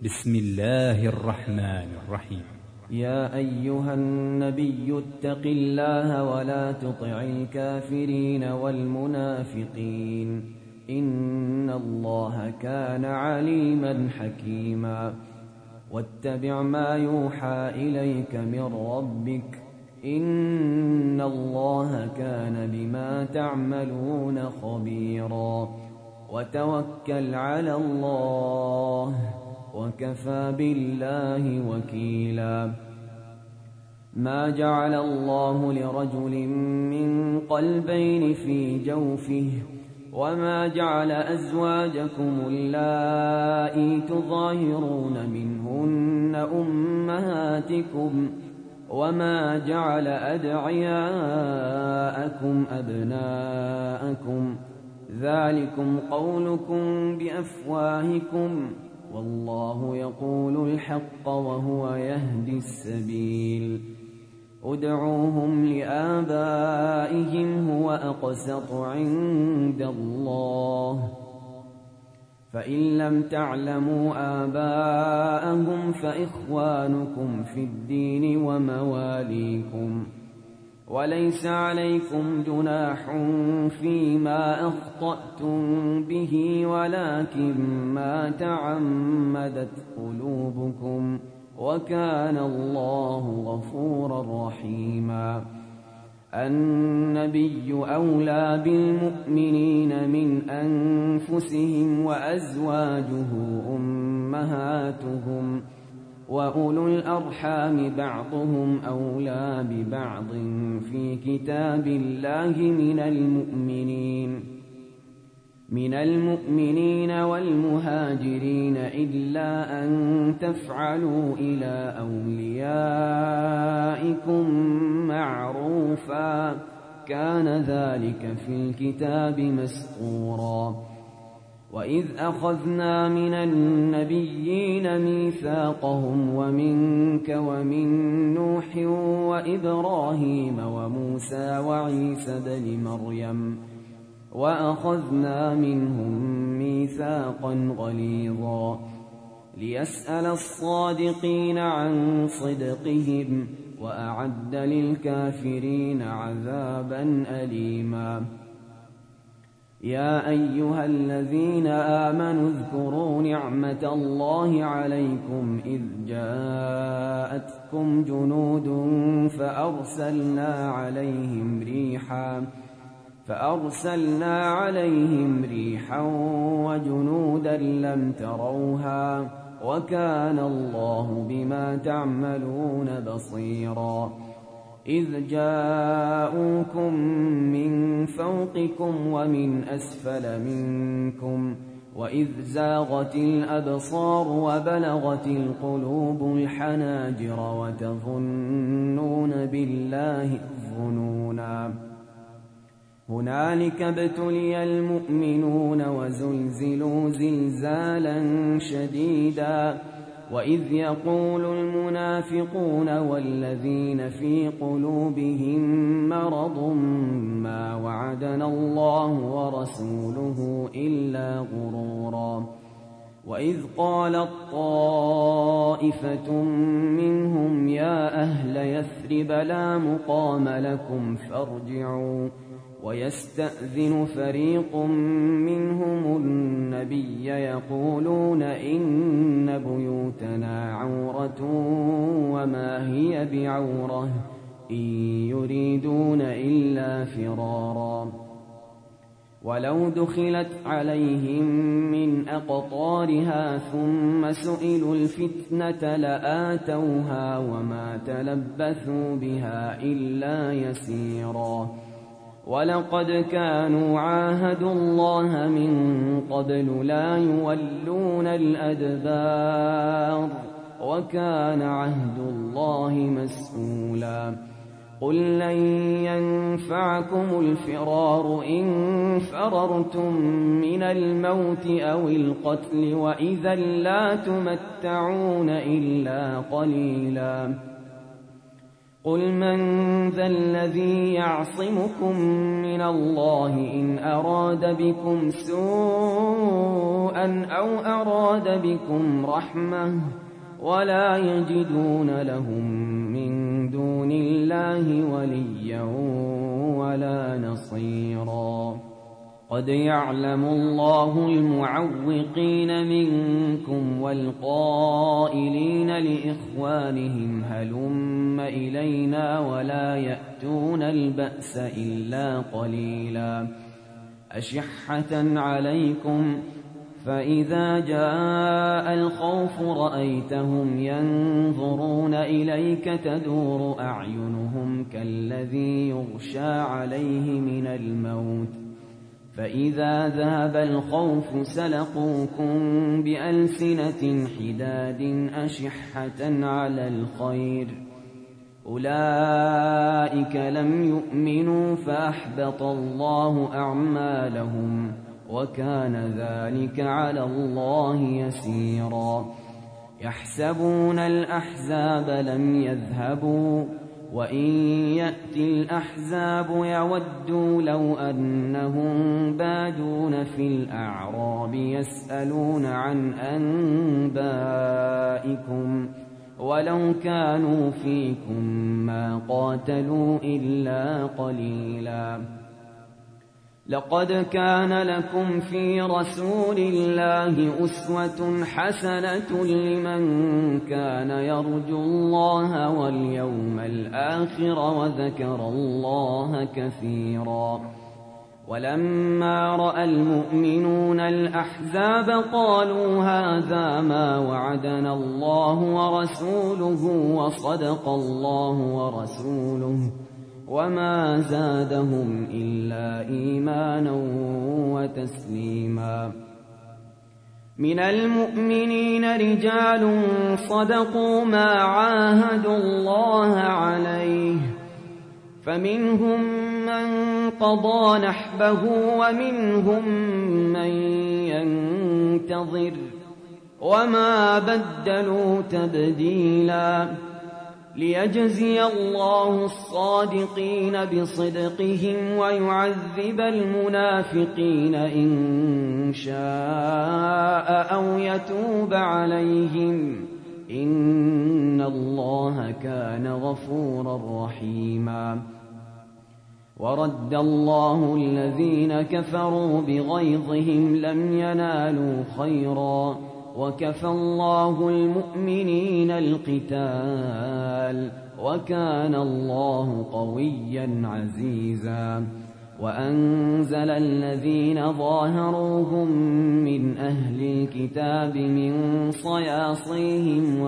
بسم الله الرحمن الرحيم. يا أيها النبي اتق الله ولا تطع الكافرين والمنافقين إن الله كان عليما حكيما. واتبع ما يوحى إليك من ربك إن الله كان بما تعملون خبيرا. وتوكل على الله وكفى بالله وكيلا. ما جعل الله لرجل من قلبين في جوفه وما جعل أزواجكم اللائي تظاهرون منهن أمهاتكم وما جعل أدعياءكم أبناءكم ذلكم قولكم بأفواهكم والله يقول الحق وهو يهدي السبيل. ادعوهم لآبائهم هو أقسط عند الله فإن لم تعلموا آباءهم فإخوانكم في الدين ومواليكم وليس عليكم جناح فيما أخطأتم به ولكن ما تعمدت قلوبكم وكان الله غفورا رحيما. النبي أولى بالمؤمنين من أنفسهم وأزواجه أمهاتهم وأولو الأرحام بعضهم أولى ببعض في كتاب الله من المؤمنين والمهاجرين إلا أن تفعلوا إلى أوليائكم معروفا كان ذلك في الكتاب مسطورا. وإذ أخذنا من النبيين ميثاقهم ومنك ومن نوح وإبراهيم وموسى وعيسى بن مريم وأخذنا منهم ميثاقا غليظا ليسأل الصادقين عن صدقهم وأعد للكافرين عذابا أليما. يا أيها الذين آمنوا اذكروا نعمة الله عليكم إذ جاءتكم جنود فأرسلنا عليهم ريحا وجنودا لم تروها وكان الله بما تعملون بصيرا. إذ جاءوكم من فوقكم ومن أسفل منكم وإذ زاغت الأبصار وبلغت القلوب الحناجر وتظنون بالله الظنونا. هنالك ابتلي المؤمنون وزلزلوا زلزالا شديدا. وإذ يقول المنافقون والذين في قلوبهم مرض ما وعدنا الله ورسوله إلا غرورا. وإذ قالت طائفة منهم يا أهل يثرب لا مقام لكم فارجعوا ويستأذن فريق منهم النبي يقولون إن بيوتنا عورة وما هي بعورة إن يريدون إلا فرارا. ولو دخلت عليهم من أقطارها ثم سئلوا الفتنة لآتوها وما تلبثوا بها إلا يسيرا. ولقد كانوا عاهدوا الله من قبل لا يولون الأدبار وكان عهد الله مسؤولا. قل لن ينفعكم الفرار إن فررتم من الموت أو القتل وإذا لا تمتعون إلا قليلا. قل من ذا الذي يعصمكم من الله إن أراد بكم سوءا أو أراد بكم رحمة ولا يجدون لهم من دون الله وليا ولا نصيرا قد يعلم الله المعوقين منكم والقائلين لإخوانهم هلم إلينا ولا يأتون البأس إلا قليلا أشحة عليكم فإذا جاء الخوف رأيتهم ينظرون إليك تدور أعينهم كالذي يغشى عليه من الموت فإذا ذهب الخوف سلقوكم بألسنة حداد أشحة على الخير أولئك لم يؤمنوا فأحبط الله أعمالهم وكان ذلك على الله يسيرا يحسبون الأحزاب لم يذهبوا وإن يأتي الأحزاب يودوا لو أنهم بادون في الأعراب يسألون عن أنبائكم ولو كانوا فيكم ما قاتلوا إلا قليلا لقد كان لكم في رسول الله أسوة حسنة لمن كان يرجو الله واليوم الآخر وذكر الله كثيرا ولما رأى المؤمنون الأحزاب قالوا هذا ما وعدنا الله ورسوله وصدق الله ورسوله وما زادهم إلا إيمانا وتسليما من المؤمنين رجال صدقوا ما عاهدوا الله عليه فمنهم من قضى نحبه ومنهم من ينتظر وما بدلوا تبديلا ليجزي الله الصادقين بصدقهم ويعذب المنافقين إن شاء أو يتوب عليهم إن الله كان غفورا رحيما ورد الله الذين كفروا بغيظهم لم ينالوا خيرا وكفى الله المؤمنين القتال وكان الله قويا عزيزا وأنزل الذين ظاهروهم من أهل الكتاب من صياصيهم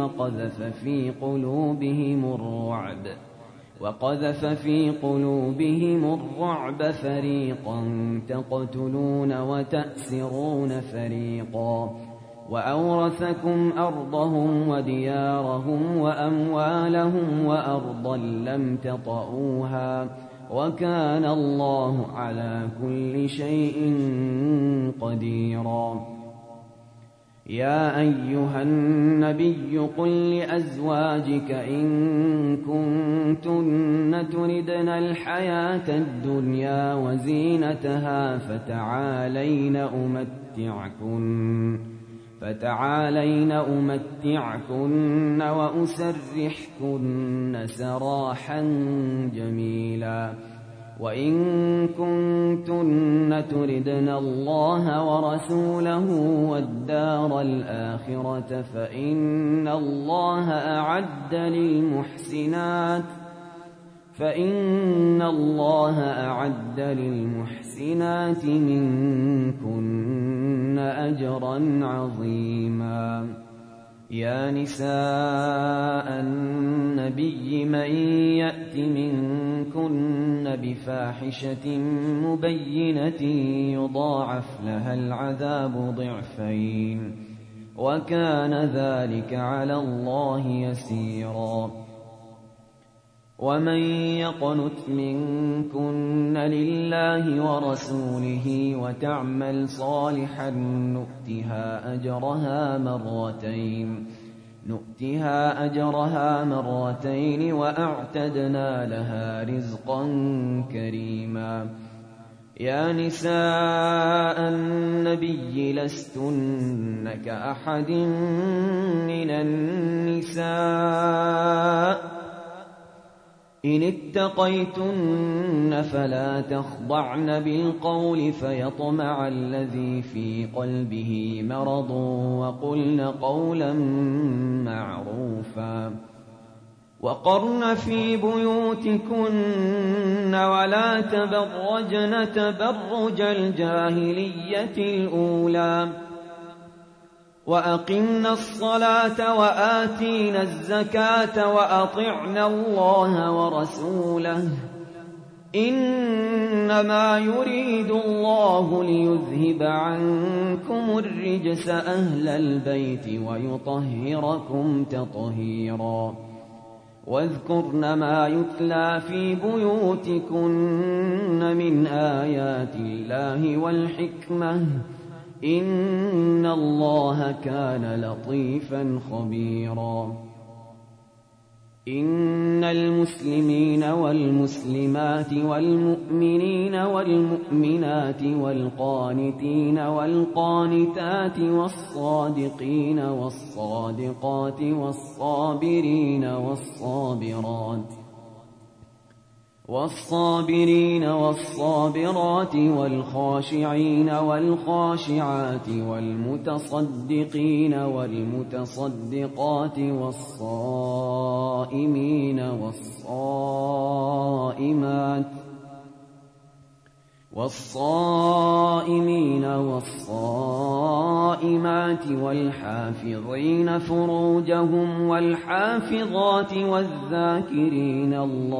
وقذف في قلوبهم الرعب فريقا تقتلون وتأسرون فريقا وأورثكم أرضهم وديارهم وأموالهم وأرضا لم تطئوها وكان الله على كل شيء قديرا يا أيها النبي قل لأزواجك إن كنتن تردن الحياة الدنيا وزينتها فتعالين أمتعكن وأسرحكن سراحا جميلا وإن كنتن تردن الله ورسوله والدار الآخرة فإن الله أعد للمحسنات منكن أجرا عظيما يا نساء النبي من يأت منكن بفاحشة مبينة يضاعف لها العذاب ضعفين وكان ذلك على الله يسيرا ومن يقنت منكن لله ورسوله وتعمل صالحا نؤتها أجرها مرتين نؤتها أجرها مرتين وأعتدنا لها رزقا كريما. يا نساء النبي لستن كأحد من النساء إن اتقيتن فلا تخضعن بالقول فيطمع الذي في قلبه مرض وقلن قولا معروفا. وقرن في بيوتكن ولا تبرجن تبرج الجاهلية الأولى وأقمنا الصلاة وآتينا الزكاة وأطعنا الله ورسوله إنما يريد الله ليذهب عنكم الرجس أهل البيت ويطهركم تطهيرا. واذكرن ما يتلى في بيوتكن من آيات الله والحكمة إن الله كان لطيفا خبيرا. إن المسلمين والمسلمات والمؤمنين والمؤمنات والقانتين والقانتات والصادقين والصادقات والصابرين والصابرات والخاشعين والخاشعات والمتصدقين والمتصدقات والصائمين والصائمات والحافظين فروجهم والحافظات والذاكرين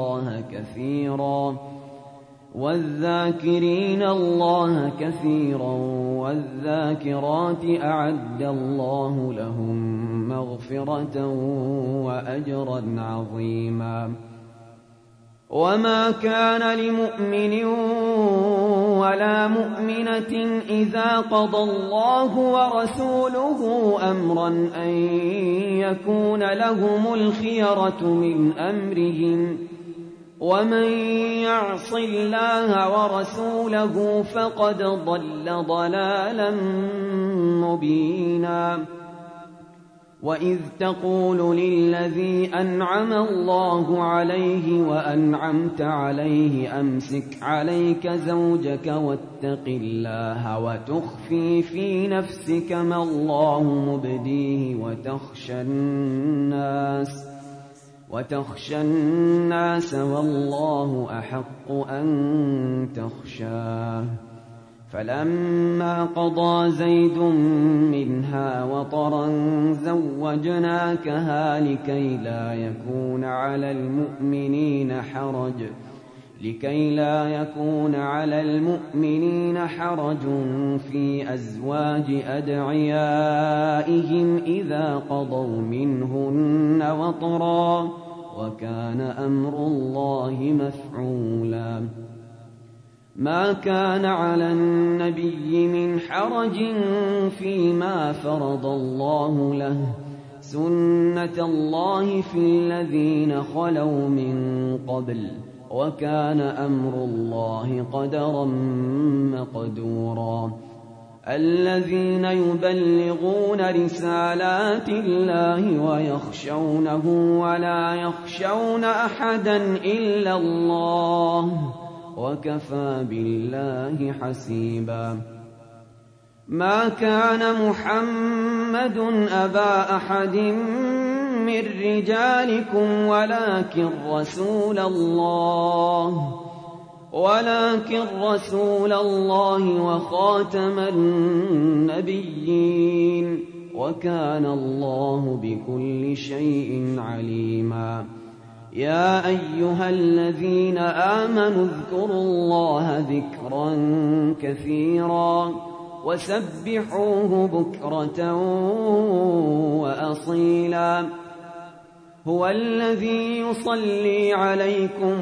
الله كثيرا والذاكرات أعد الله لهم مغفرة وأجرا عظيما. وما كان لمؤمن ولا مؤمنة إذا قضى الله ورسوله أمرا أن يكون لهم الخيرة من أمرهم ومن يعص الله ورسوله فقد ضل ضلالا مبينا. وإذ تقول للذي أنعم الله عليه وأنعمت عليه أمسك عليك زوجك واتق الله وتخفي في نفسك ما الله مبديه وتخشى الناس والله أحق أن تخشاه. فلما قضى زيد منها وطرا زوجناكها لكي لا يكون على المؤمنين حرج في أزواج أدعيائهم إذا قضوا منهن وطرا وكان أمر الله مفعولا. ما كان على النبي من حرج فيما فرض الله له سنة الله في الذين خلوا من قبل وكان أمر الله قدرا مقدورا. الذين يبلغون رسالات الله ويخشونه ولا يخشون أحدا إلا الله وكفى بالله حسيبا. ما كان محمد أبا أحد من رجالكم ولكن رسول الله وخاتم النبيين وكان الله بكل شيء عليما. يا أيها الذين آمنوا اذكروا الله ذكرا كثيرا وسبحوه بكرة وأصيلا. هو الذي يصلي عليكم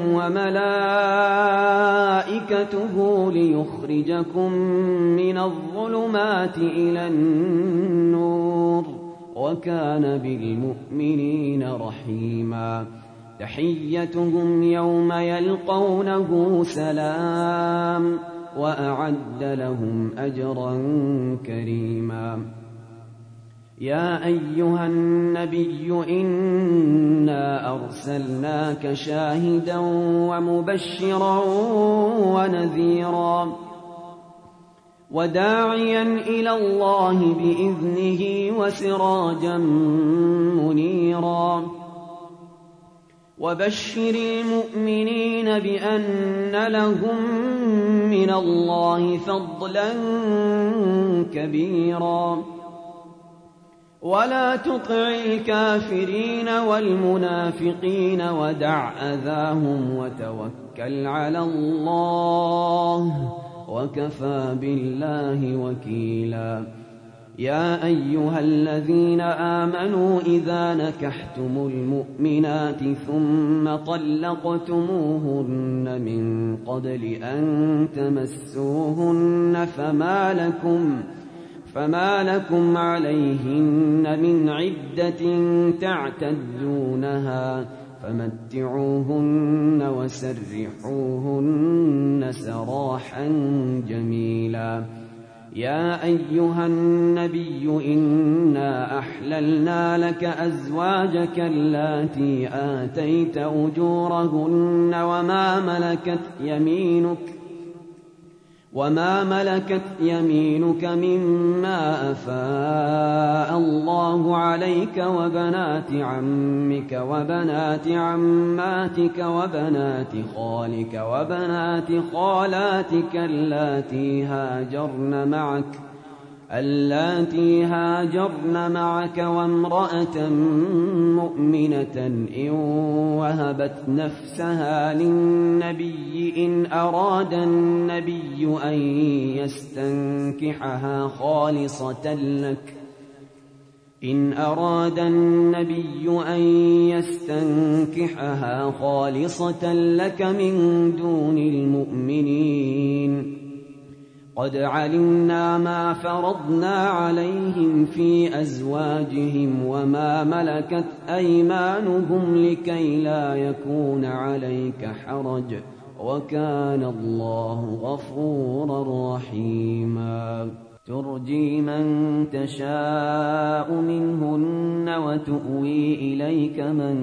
وملائكته ليخرجكم من الظلمات إلى النور وكان بالمؤمنين رحيما تحيتهم يوم يلقونه سلام وأعد لهم أجرا كريما يا أيها النبي إنا أرسلناك شاهدا ومبشرا ونذيرا وداعيا إلى الله بإذنه وسراجا منيرا وبشر المؤمنين بأن لهم من الله فضلا كبيرا ولا تطع الكافرين والمنافقين ودع أذاهم وتوكل على الله وكفى بالله وكيلا يا أيها الذين آمنوا إذا نكحتم المؤمنات ثم طلقتموهن من قبل أن تمسوهن فما لكم عليهن من عدة تعتدونها فمتعوهن وسرحوهن سراحا جميلا يا أيها النبي إنا أحللنا لك أزواجك اللاتي آتيت أجورهن وما ملكت يمينك مما أفاء الله عليك وبنات عمك وبنات عماتك وبنات خالك وبنات خالاتك اللاتي هاجرن معك وامرأة مؤمنة إن وهبت نفسها للنبي إن أراد النبي أن يستنكحها خالصة لك من دون المؤمنين قد علمنا ما فرضنا عليهم في أزواجهم وما ملكت أيمانهم لكي لا يكون عليك حرج وكان الله غفورا رحيما ترجي من تشاء منهن وتؤوي إليك من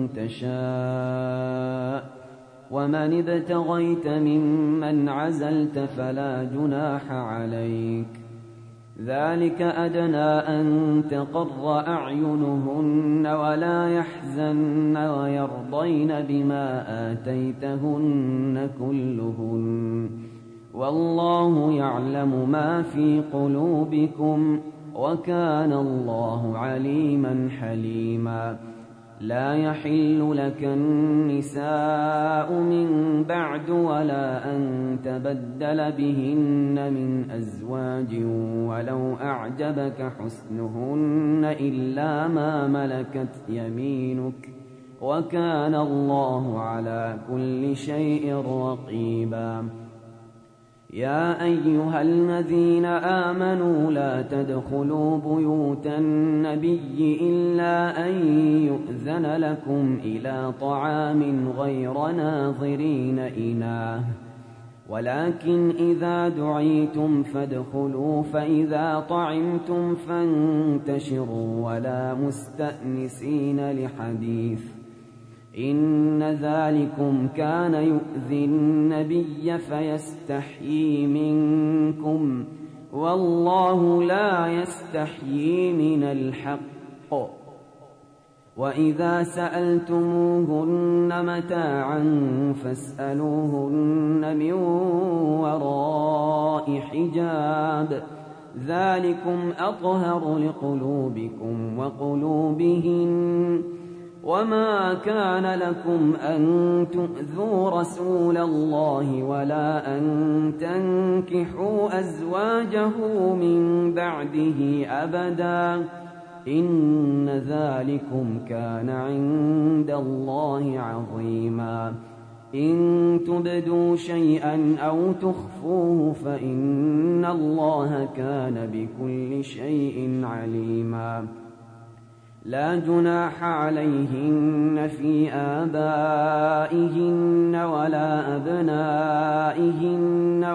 تشاء ومن ابتغيت ممن عزلت فلا جناح عليك ذلك أدنى أن تقر أعينهن ولا يحزن ويرضين بما آتيتهن كلهن والله يعلم ما في قلوبكم وكان الله عليما حليما لا يحل لك النساء من بعد ولا أن تبدل بهن من أزواج ولو أعجبك حسنهن إلا ما ملكت يمينك وكان الله على كل شيء رقيبا يا أيها الذين آمنوا لا تدخلوا بيوت النبي إلا أن يؤذن لكم إلى طعام غير ناظرين إناه ولكن إذا دعيتم فادخلوا فإذا طعمتم فانتشروا ولا مستأنسين لحديث إن ذلكم كان يؤذي النبي فيستحيي منكم والله لا يستحيي من الحق وإذا سألتموهن متاعا فاسألوهن من وراء حجاب ذلكم أطهر لقلوبكم وقلوبهن وما كان لكم أن تؤذوا رسول الله ولا أن تنكحوا أزواجه من بعده أبدا إن ذلكم كان عند الله عظيما إن تبدوا شيئا أو تخفوه فإن الله كان بكل شيء عليما لا جناح عليهن في آبائهن ولا أبنائهن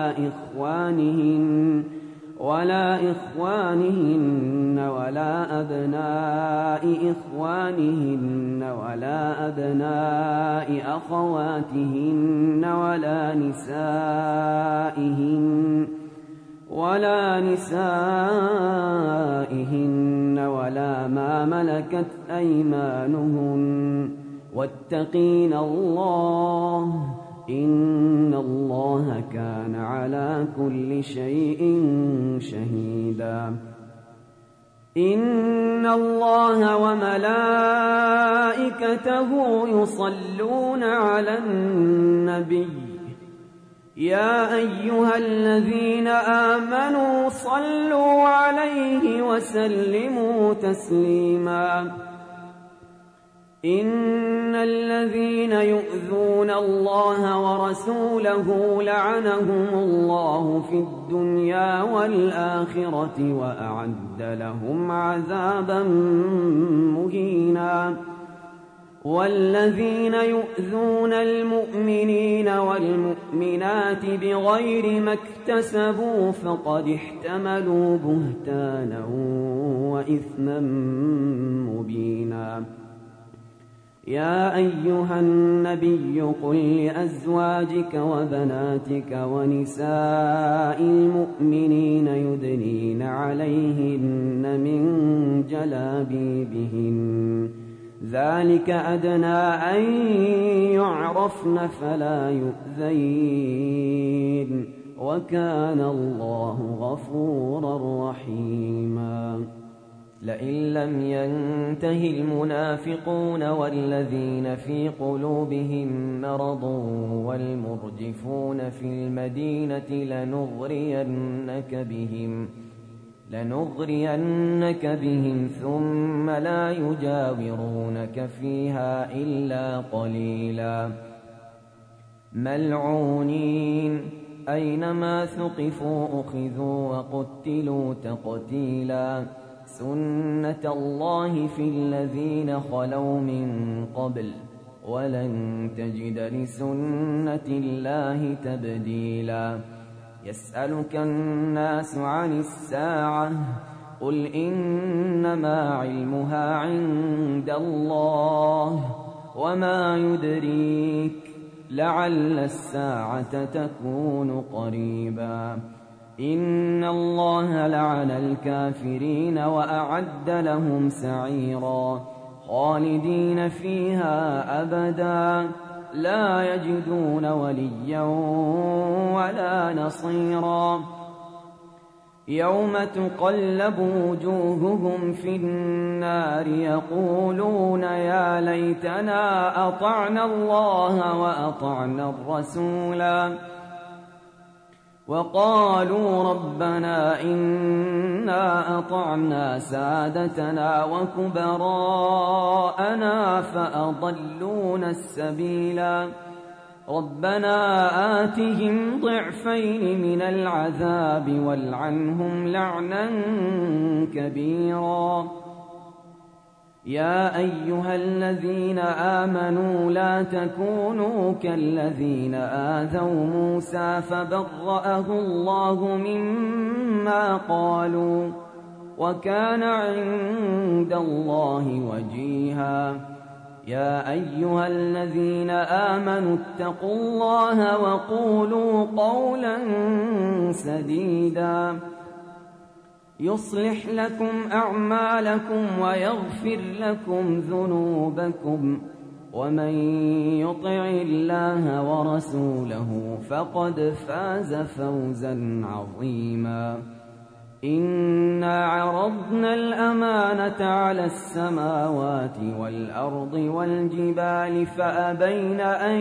ولا إخوانهن ولا أبناء إخوانهن ولا أبناء أخواتهن ولا نسائهن ولا ما ملكت أيمانهن واتقين الله إن الله كان على كل شيء شهيدا. إن الله وملائكته يصلون على النبي يا أيها الذين آمنوا صلوا عليه وسلموا تسليما. إن الذين يؤذون الله ورسوله لعنهم الله في الدنيا والآخرة وأعد لهم عذابا مهينا. والذين يؤذون المؤمنين والمؤمنات بغير ما اكتسبوا فقد احتملوا بهتانا وإثما مبينا. يا أيها النبي قل لأزواجك وبناتك ونساء المؤمنين يدنين عليهن من جلابيبهن ذلك أدنى أن يعرفن فلا يؤذين وكان الله غفورا رحيما. لئن لم ينته المنافقون والذين في قلوبهم مرض والمرجفون في المدينة لنغرينك بهم ثم لا يجاورونك فيها إلا قليلا. ملعونين أينما ثقفوا أخذوا وقتلوا تقتيلا. سنة الله في الذين خلوا من قبل ولن تجد لسنة الله تبديلا. يسألك الناس عن الساعة قل إنما علمها عند الله وما يدريك لعل الساعة تكون قريبا. إن الله لعن الكافرين وأعد لهم سعيرا خالدين فيها أبدا لا يجدون وليا ولا نصيرا. يوم تقلب وجوههم في النار يقولون يا ليتنا أطعنا الله وأطعنا الرسولا وقالوا ربنا إنا أطعنا سادتنا وكبراءنا فأضلونا السبيلا. ربنا آتهم ضعفين من العذاب والعنهم لعنا كبيرا. يا أيها الذين آمنوا لا تكونوا كالذين آذوا موسى فبرأه الله مما قالوا وكان عند الله وجيها. يا أيها الذين آمنوا اتقوا الله وقولوا قولا سديدا يصلح لكم أعمالكم ويغفر لكم ذنوبكم ومن يطع الله ورسوله فقد فاز فوزا عظيما. إنا عرضنا الأمانة على السماوات والأرض والجبال فأبين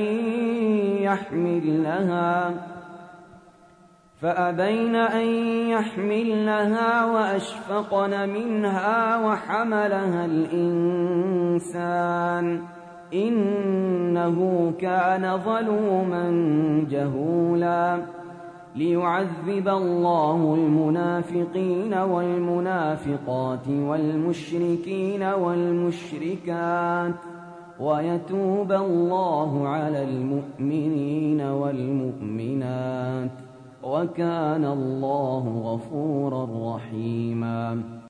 أن يحملنها وأشفقن منها وحملها الإنسان إنه كان ظلوما جهولا. ليعذب الله المنافقين والمنافقات والمشركين والمشركات ويتوب الله على المؤمنين والمؤمنات وكان الله غفورا رحيما.